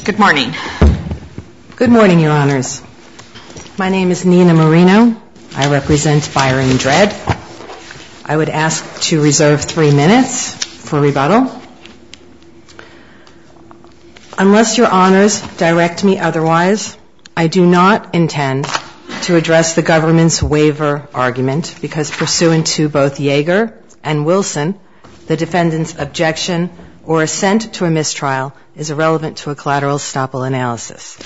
Good morning. Good morning, Your Honors. My name is Nina Marino. I represent Byron Dredd. I would ask to reserve 3 minutes for rebuttal. Unless Your Honors direct me otherwise, I do not intend to address the government's waiver argument because pursuant to both Yeager and Wilson, the defendant's objection or assent to a mistrial is irrelevant to a collateral estoppel analysis.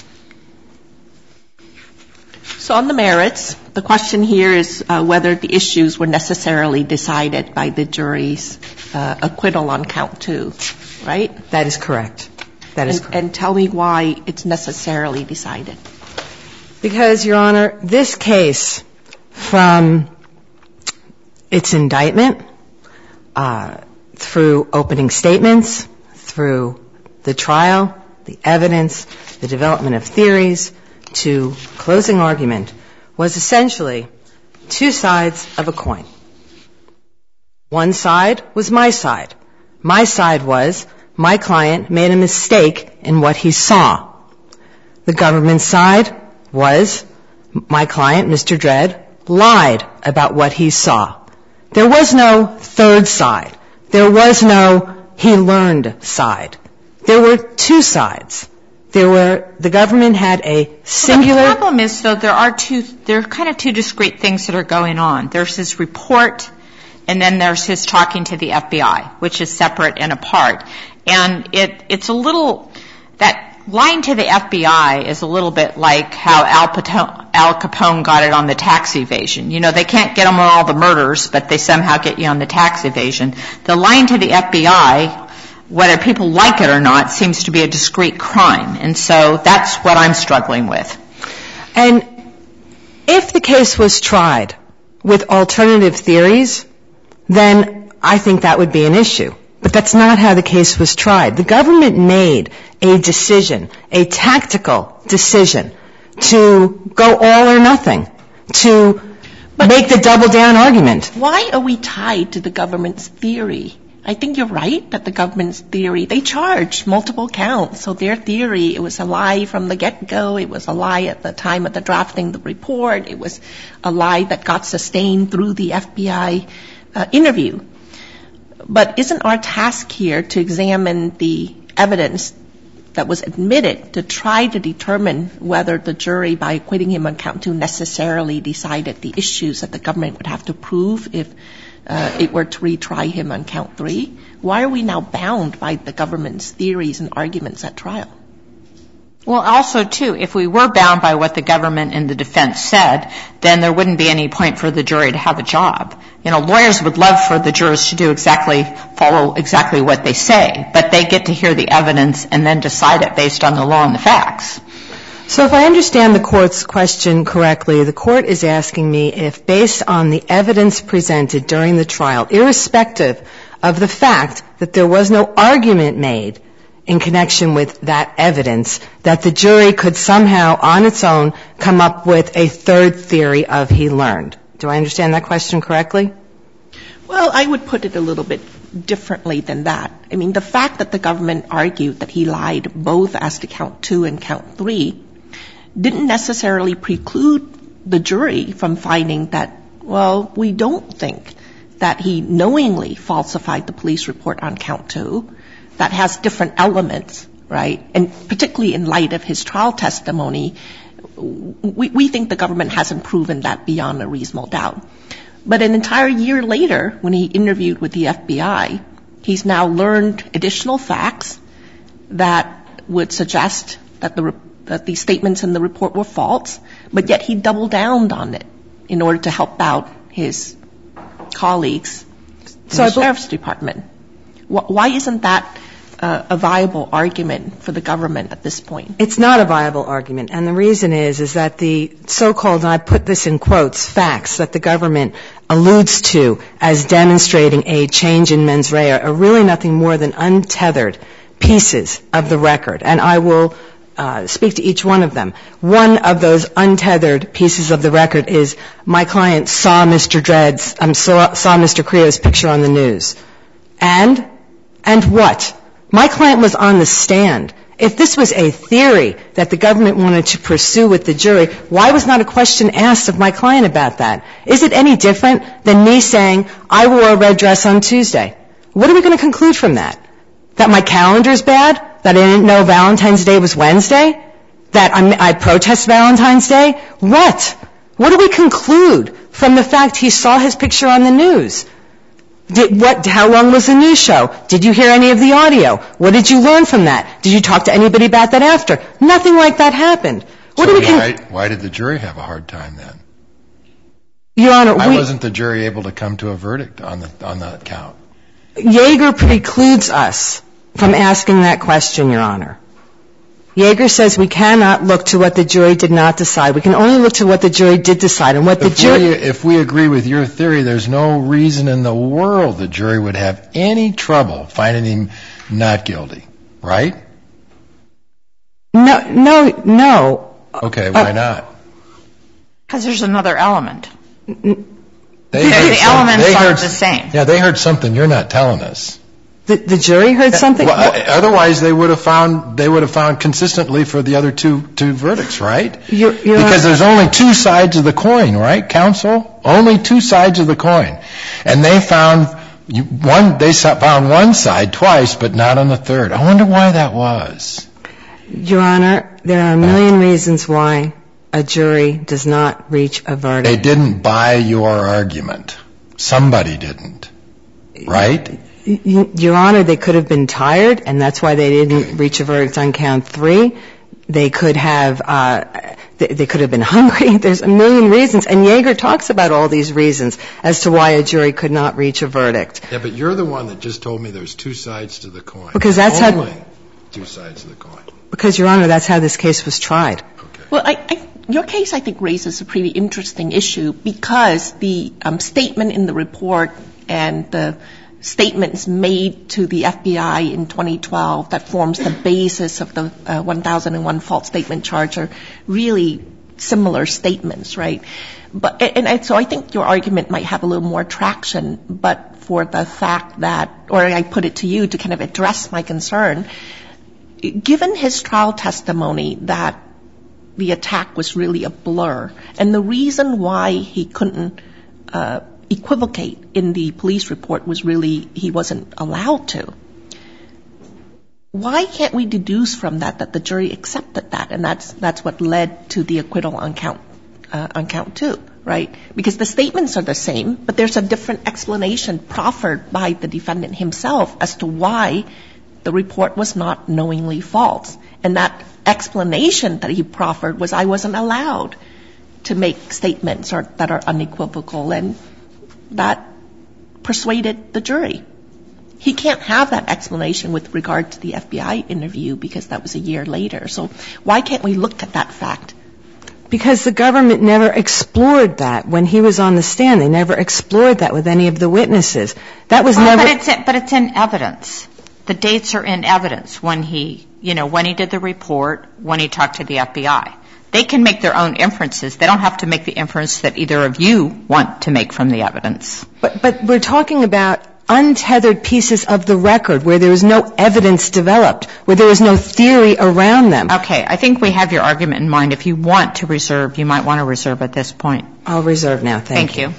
So on the merits, the question here is whether the issues were necessarily decided by the jury's acquittal on count 2, right? That is correct. That is correct. And tell me why it's necessarily decided. Because, Your Honor, this case, from its indictment, through opening statements, through the trial, the evidence, the development of theories, to closing argument, was essentially two sides of a coin. One side was my side. My side was my client made a mistake in what he saw. The government side was my client, Mr. Dredd, lied about what he saw. There was no third side. There was no he learned side. There were two sides. The government had a singular. Well, the problem is, though, there are kind of two discrete things that are going on. There's his report, and then there's his talking to the FBI, which is separate and apart. And it's a little, that lying to the FBI is a little bit like how Al Capone got it on the tax evasion. You know, they can't get him on all the murders, but they somehow get you on the tax evasion. The lying to the FBI, whether people like it or not, seems to be a discrete crime. And so that's what I'm struggling with. And if the case was tried with alternative theories, then I think that would be an issue. But that's not how the case was tried. The government made a decision, a tactical decision, to go all or nothing, to make the double down argument. Why are we tied to the government's theory? I think you're right that the government's theory, they charged multiple counts. So their theory, it was a lie from the get-go. It was a lie at the time of the drafting the report. It was a lie that got sustained through the FBI interview. But isn't our task here to examine the evidence that was admitted to try to determine whether the jury, by acquitting him on count 2, necessarily decided the issues that the government would have to prove if it were to retry him on count 3? Why are we now bound by the government's theories and arguments at trial? Well, also, too, if we were bound by what the government and the defense said, then there wouldn't be any point for the jury to have a job. You know, lawyers would love for the jurors to follow exactly what they say, but they get to hear the evidence and then decide it based on the law and the facts. So if I understand the Court's question correctly, the Court is asking me if, based on the evidence presented during the trial, irrespective of the fact that there was no argument made in connection with that evidence, that the jury could somehow, on its own, come up with a third theory of he learned. Do I understand that question correctly? Well, I would put it a little bit differently than that. I mean, the fact that the government argued that he lied both as to count 2 and count 3 didn't necessarily preclude the jury from finding that, well, we don't think that he knowingly falsified the police report on count 2. That has different elements, right? And particularly in light of his trial testimony, we think the government hasn't proven that beyond a reasonable doubt. But an entire year later, when he interviewed with the FBI, he's now learned additional facts that would suggest that the statements in the report were false, but yet he doubled down on it in order to help out his colleagues in the Sheriff's Department. Why isn't that a viable argument for the government at this point? It's not a viable argument, and the reason is that the so-called, and I put this in quotes, facts that the government alludes to as demonstrating a change in mens rea are really nothing more than untethered pieces of the record, and I will speak to each one of them. One of those untethered pieces of the record is my client saw Mr. Creo's picture on the news. And what? My client was on the stand If this was a theory that the government wanted to pursue with the jury, why was not a question asked of my client about that? Is it any different than me saying, I wore a red dress on Tuesday? What are we going to conclude from that? That my calendar's bad? That I didn't know Valentine's Day was Wednesday? That I protest Valentine's Day? What? What do we conclude from the fact he saw his picture on the news? How long was the news show? Did you hear any of the audio? What did you learn from that? Did you talk to anybody about that after? Nothing like that happened. Why did the jury have a hard time then? Your Honor, why wasn't the jury able to come to a verdict on that count? Yeager precludes us from asking that question, Your Honor. Yeager says we cannot look to what the jury did not decide. We can only look to what the jury did decide. And what the jury... If we agree with your theory, there's no reason in the world the jury would have any trouble finding him not guilty, right? No. Okay, why not? Because there's another element. The elements aren't the same. Yeah, they heard something you're not telling us. The jury heard something? Well, otherwise, they would have found consistently for the other two verdicts, right? Because there's only two sides of the coin, right, counsel? Only two sides of the coin. And they found one side twice, but not on the third. I wonder why that was. Your Honor, there are a million reasons why a jury does not reach a verdict. They didn't buy your argument. Somebody didn't, right? Your Honor, they could have been tired, and that's why they didn't reach a verdict on count 3. They could have been hungry. There's a million reasons. And Yeager talks about all these reasons as to why a jury could not reach a verdict. Yeah, but you're the one that just told me there's two sides to the coin. Because that's only two sides to the coin. Because, Your Honor, that's how this case was tried. Okay. Well, your case, I think, raises a pretty interesting issue because the statement in the report and the statements made to the FBI in 2012 that forms the basis of the 1001 false statement charge are really similar statements, right? And so I think your argument might have a little more traction, but for the fact that, or I put it to you to kind of address my concern, given his trial testimony that the attack was really a blur, and the reason why he couldn't equivocate in the police report was really he wasn't allowed to. Why can't we deduce from that the jury accepted that, and that's what led to the acquittal on count 2, right? Because the statements are the same, but there's a different explanation proffered by the defendant himself as to why the report was not knowingly false. And that explanation that he proffered was I wasn't allowed to make statements that are unequivocal, and that persuaded the jury. He can't have that explanation with regard to the FBI interview because that was a year later. So why can't we look at that fact? Because the government never explored that when he was on the stand. They never explored that with any of the witnesses. That was never... But it's in evidence. The dates are in evidence when he did the report, when he talked to the FBI. They can make their own inferences. They don't have to make the inference that either of you want to make from the evidence. But we're talking about untethered pieces of the record where there was no evidence developed, where there was no theory around them. Okay. I think we have your argument in mind. If you want to reserve, you might want to reserve at this point. I'll reserve now. Thank you.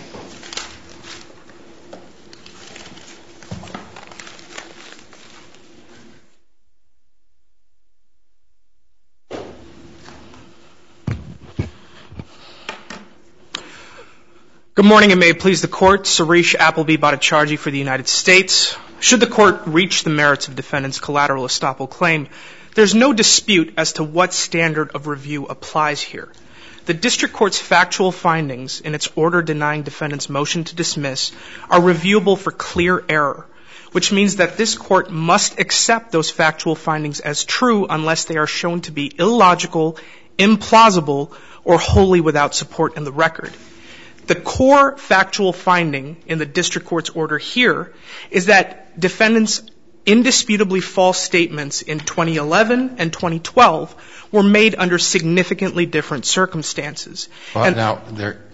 Good morning, and may it please the Court. Suresh Appleby Bhattacharjee for the United States. Should the Court reach the merits of defendant's collateral estoppel claim, there's no dispute as to what standard of review applies here. The District Court's factual findings in its order denying defendant's motion to dismiss are reviewable for clear error, which means that this Court must accept those factual findings as true unless they are shown to be illogical, implausible, or wholly without support in the record. The core factual finding in the District Court's order here is that defendant's indisputably false statements in 2011 and 2012 were made under significantly different circumstances. Well,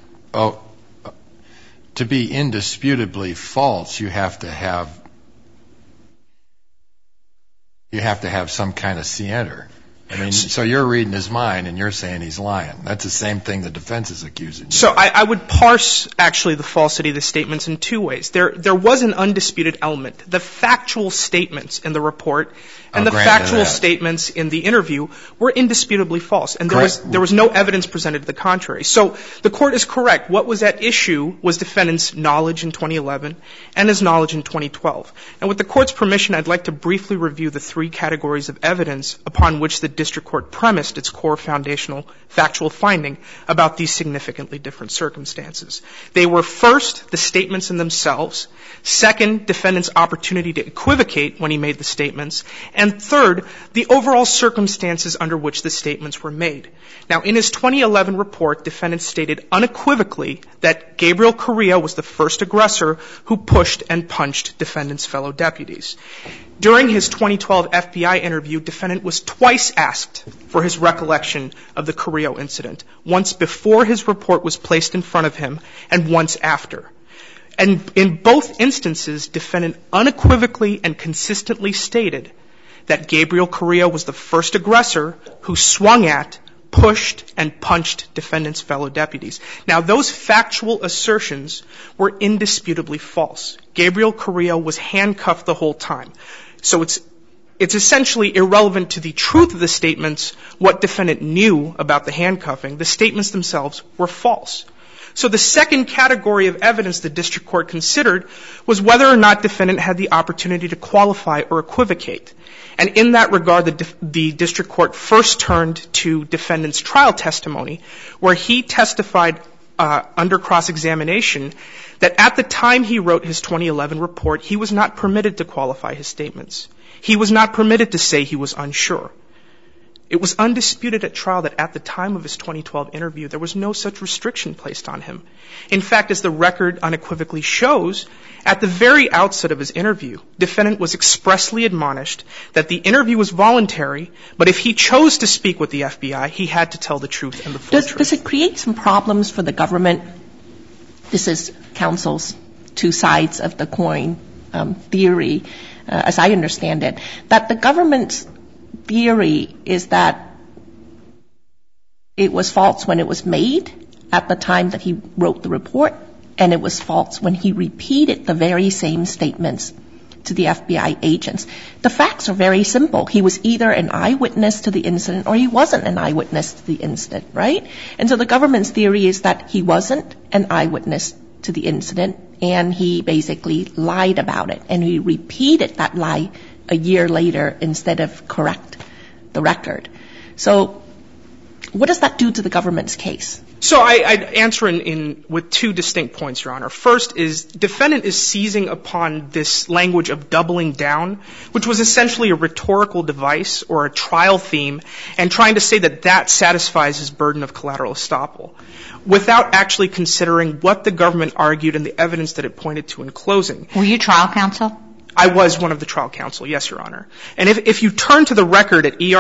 to be indisputably false, you have to have you have to have some kind of scienter. I mean, so you're reading his mind and you're saying he's lying. That's the same thing the defense is accusing you. So I would parse, actually, the falsity of the statements in two ways. There was an undisputed element. The factual statements in the report and the factual statements in the interview were indisputably false. And there was no evidence presented to the contrary. So the Court is correct. What was at issue was defendant's knowledge in 2011 and his knowledge in 2012. And with the Court's permission, I'd like to briefly review the three categories of evidence upon which the district court premised its core foundational factual finding about these significantly different circumstances. They were, first, the statements in themselves, second, defendant's opportunity to equivocate when he made the statements, and third, the overall circumstances under which the statements were made. Now, in his 2011 report, defendant stated unequivocally that Gabriel Carrillo was the first aggressor who pushed and punched defendant's fellow deputies. During his 2012 FBI interview, defendant was twice asked for his recollection of the Carrillo incident, once before his report was placed in front of him and once after. And in both instances, defendant unequivocally and consistently stated that Gabriel Carrillo was the first aggressor who swung at, pushed, and punched defendant's fellow deputies. Now, those factual assertions were indisputably false. Gabriel Carrillo was handcuffed the whole time. So it's essentially irrelevant to the truth of the statements what defendant knew about the handcuffing. The statements themselves were false. So the second category of evidence the district court considered was whether or not defendant had the opportunity to qualify or equivocate. And in that regard, the district court first turned to defendant's trial testimony, where he testified under cross-examination that at the time he wrote his 2011 report, he was not permitted to qualify his statements. He was not permitted to say he was unsure. It was undisputed at trial that at the time of his 2012 interview, there was no such restriction placed on him. In fact, as the record unequivocally shows, at the very outset of his interview, defendant was expressly admonished that the interview was voluntary, but if he chose to speak with the FBI, he had to tell the truth and the full truth. Does it create some problems for the government? This is counsel's two sides of the coin theory, as I understand it, that the government's theory is that it was false when it was made at the time that he wrote the report, and it was false when he repeated the very same statements to the FBI agents. The facts are very simple. He was either an eyewitness to the incident or he wasn't an eyewitness to the incident, right? And so the government's theory is that he wasn't an eyewitness to the incident, and he basically lied about it, and he repeated that lie a year later instead of correct the record. So what does that do to the government's case? So I'd answer with two distinct points, Your Honor. First is defendant is seizing upon this language of doubling down, which was essentially a rhetorical device or a trial theme, and trying to say that that satisfies his burden of collateral estoppel, without actually considering what the government argued and the evidence that it pointed to in closing. Were you trial counsel? I was one of the trial counsel, yes, Your Honor. And if you turn to the record at ER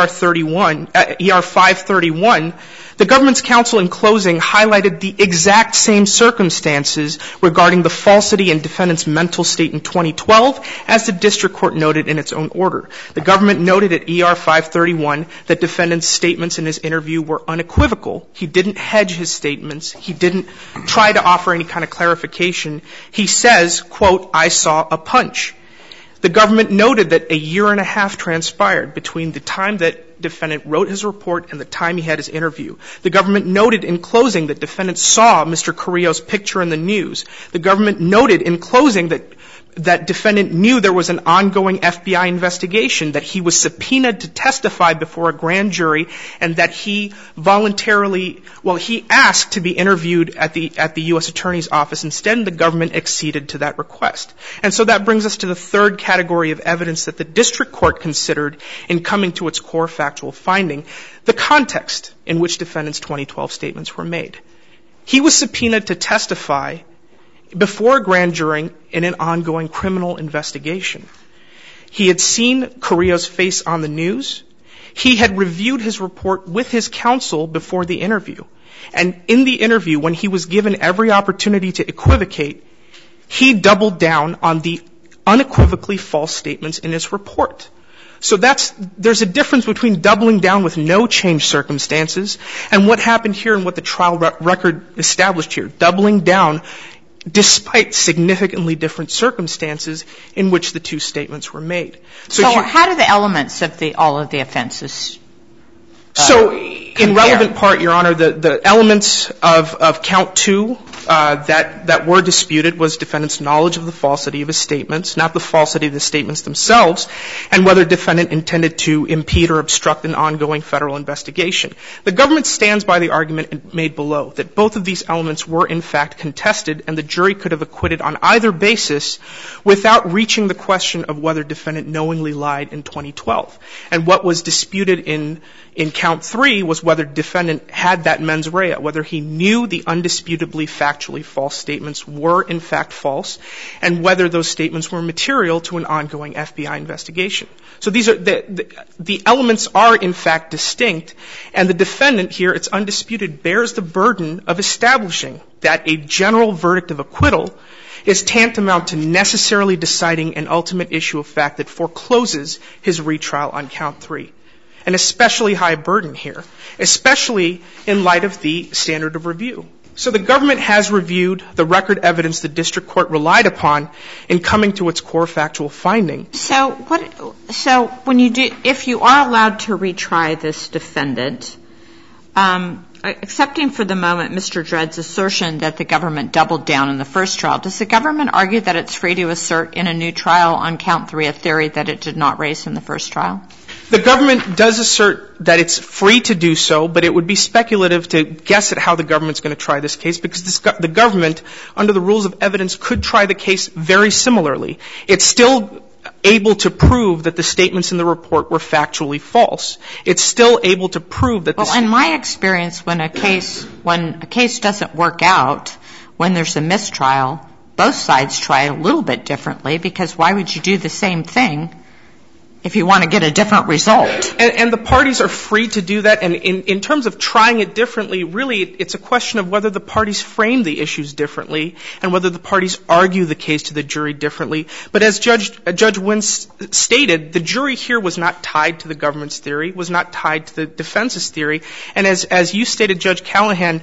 531, the government's counsel in closing highlighted the exact same circumstances regarding the falsity in defendant's mental state in 2012 as the district court noted in its own order. The government noted at ER 531 that defendant's statements in his interview were unequivocal. He didn't hedge his statements. He didn't try to offer any kind of clarification. He says, quote, "I saw a punch." The government noted that a year and a half transpired between the time that defendant wrote his report and the time he had his interview. The government noted in closing that defendant saw Mr. Carrillo's picture in the news. The government noted in closing that defendant knew there was an ongoing FBI investigation, that he was subpoenaed to testify before a grand jury, and that he voluntarily, he asked to be interviewed at the U.S. Attorney's Office. Instead, the government acceded to that request. And so that brings us to the third category of evidence that the district court considered in coming to its core factual finding, the context in which defendant's 2012 statements were made. He was subpoenaed to testify before a grand jury in an ongoing criminal investigation. He had seen Carrillo's face on the news. He had reviewed his report with his counsel before the interview. And in the interview, when he was given every opportunity to equivocate, he doubled down on the unequivocally false statements in his report. So there's a difference between doubling down with no changed circumstances and what happened here and what the trial record established here. Doubling down despite significantly different circumstances in which the two statements were made. So how do the elements of all of the offenses So in relevant part, Your Honor, the elements of count 2 that were disputed was defendant's knowledge of the falsity of his statements, not the falsity of the statements themselves, and whether defendant intended to impede or obstruct an ongoing federal investigation. The government stands by the argument made below that both of these elements were in fact contested and the jury could have acquitted on either basis without reaching the question of whether defendant knowingly lied in 2012. And what was disputed in count 3 was whether defendant had that mens rea, whether he knew the undisputably factually false statements were in fact false, and whether those statements were material to an ongoing FBI investigation. So these are the elements are in fact distinct, and the defendant here, it's undisputed, bears the burden of establishing that a general verdict of acquittal is tantamount to necessarily deciding an ultimate issue of fact that forecloses his retrial on count 3. An especially high burden here, especially in light of the standard of review. So the government has reviewed the record evidence the district court relied upon in coming to its core factual finding. So when you do, if you are allowed to retry this defendant, accepting for the moment Mr. Dredd's assertion that the government doubled down in the first trial, does the government argue that it's free to assert in a new trial on count 3 a theory that it did not raise in the first trial? The government does assert that it's free to do so, but it would be speculative to guess at how the government's going to try this case because the government, under the rules of evidence, could try the case very similarly. It's still able to prove that the statements in the report were factually false. It's still able to prove that Well, in my experience, when a case doesn't work out, when there's a mistrial, both sides try a little bit differently because why would you do the same thing if you want to get a different result? And the parties are free to do that. And in terms of trying it differently, really it's a question of whether the parties frame the issues differently and whether the parties argue the case to the jury differently. But as Judge Wynn stated, the jury here was not tied to the government's theory, was not tied to the defense's theory. And as you stated, Judge Callahan,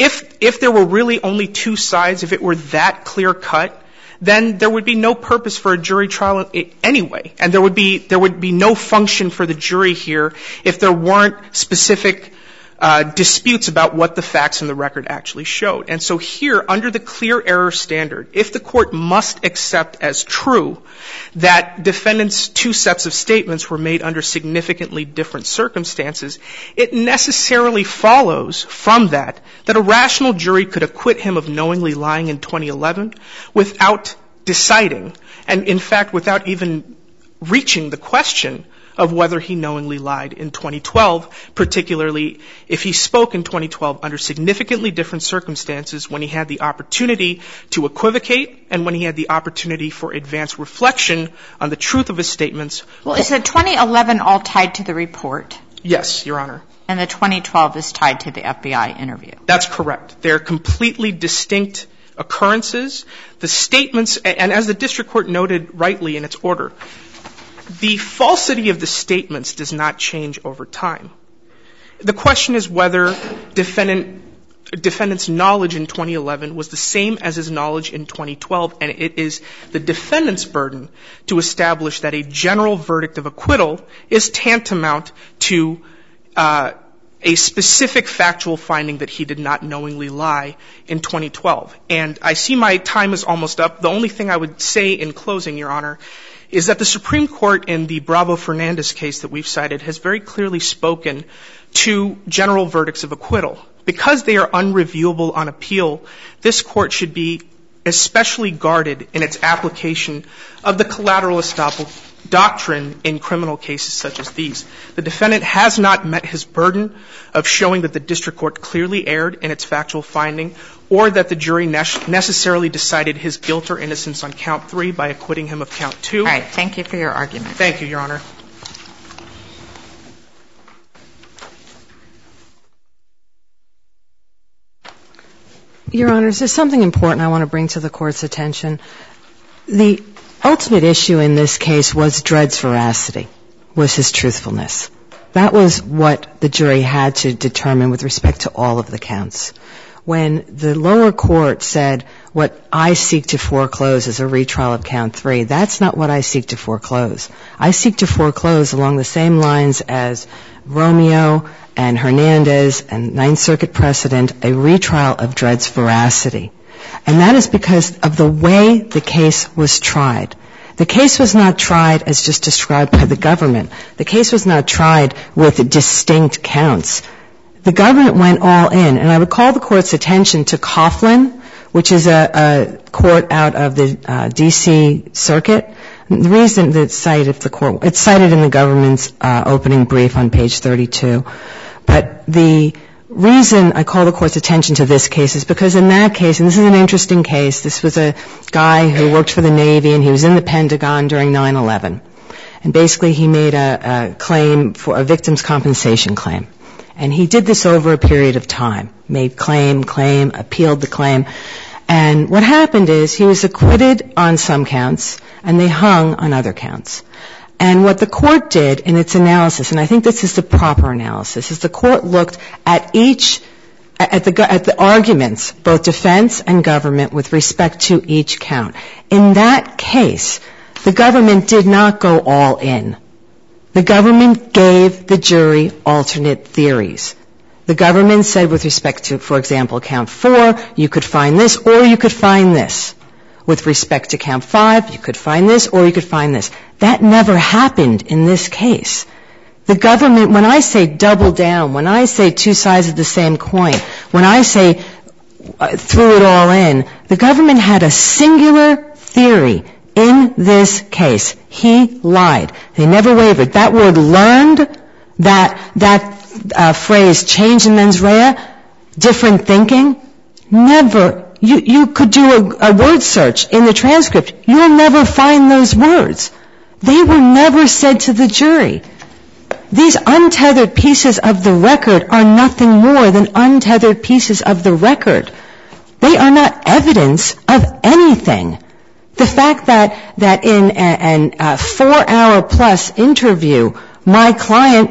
if there were really only two sides, if it were that clear cut, then there would be no purpose for a jury trial anyway. And there would be no function for the jury here if there weren't specific disputes about what the facts in the record actually showed. And so here, under the clear error standard, if the court must accept as true that defendants' two sets of statements were made under significantly different circumstances, it necessarily follows from that a rational jury could acquit him of knowingly lying in 2011 without deciding, and in fact without even reaching the question of whether he knowingly lied in 2012, particularly if he spoke in 2012 under significantly different circumstances when he had the opportunity to equivocate and when he had the opportunity for advanced reflection on the truth of his statements. Well, is the 2011 all tied to the report? Yes, Your Honor. And the 2012 is tied to the FBI interview? That's correct. They're completely distinct occurrences. The statements, and as the district court noted rightly in its order, the falsity of the statements does not change over time. The question is whether defendant's knowledge in 2011 was the same as his knowledge in 2012, and it is the defendant's burden to establish that a general verdict of acquittal is tantamount to a specific factual finding that he did not knowingly lie in 2012. And I see my time is almost up. The only thing I would say in closing, Your Honor, is that the Supreme Court in the Bravo-Fernandez case that we've cited has very clearly spoken to general verdicts of acquittal. Because they are unreviewable on appeal, this Court should be especially guarded in its application of the collateral estoppel doctrine in criminal cases such as these. The defendant has not met his burden of showing that the district court clearly erred in its factual finding or that the jury necessarily decided his guilt or innocence on count 3 by acquitting him of count 2. All right. Thank you for your argument. Thank you, Your Honor. Your Honors, there's something important I want to bring to the Court's attention. The ultimate issue in this case was Dredd's veracity, was his truthfulness. That was what the jury had to determine with respect to all of the counts. When the lower court said, what I seek to foreclose is a retrial of count 3, that's not what I seek to foreclose. I seek to foreclose along the same lines as Romeo and Hernandez and Ninth Circuit precedent, a retrial of Dredd's veracity. And that is because of the way the case was tried. The case was not tried as just described by the government. The case was not tried with distinct counts. The government went all in. And I would call the Court's attention to Coughlin, which is a court out of the D.C. Circuit. The reason that it's cited in the government's opening brief on page 32. But the reason I call the Court's attention to this case is because in that case, and this is an interesting case, this was a guy who worked for the Navy and he was in the Pentagon during 9/11. And basically he made a claim for a victim's compensation claim. And he did this over a period of time, made claim, appealed the claim. And what happened is he was acquitted on some counts and they hung on other counts. And what the Court did in its analysis, and I think this is the proper analysis, is the Court looked at the arguments, both defense and government, with respect to each count. In that case, the government did not go all in. The government gave the jury alternate theories. The government said with respect to, for example, count 4, you could find this or you could find this. With respect to count 5, you could find this or you could find this. That never happened in this case. The government, when I say double down, when I say two sides of the same coin, when I say threw it all in, the government had a singular theory in this case. He lied. They never wavered. That word learned, that phrase change in mens rea, different thinking, never. You could do a word search in the transcript. You'll never find those words. They were never said to the jury. These untethered pieces of the record are nothing more than untethered pieces of the record. They are not evidence of anything. The fact that in a 4-hour-plus interview, my client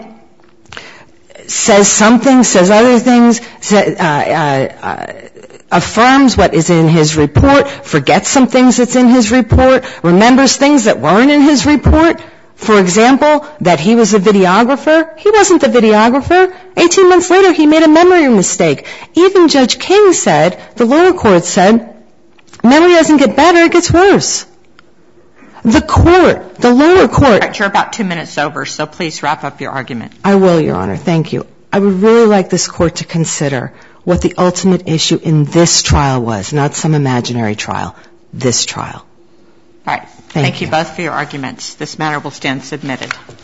says something, says other things, affirms what is in his report, forgets some things that's in his report, remembers things that weren't in his report. For example, that he was a videographer. He wasn't the videographer. 18 months later, he made a memory mistake. Even Judge King said, the lower court said, memory doesn't get better, it gets worse. The lower court. All right, you're about 2 minutes over, so please wrap up your argument. I will, Your Honor. Thank you. I would really like this Court to consider what the ultimate issue in this trial was, not some imaginary trial, this trial. All right. Thank you both for your arguments. This matter will stand submitted.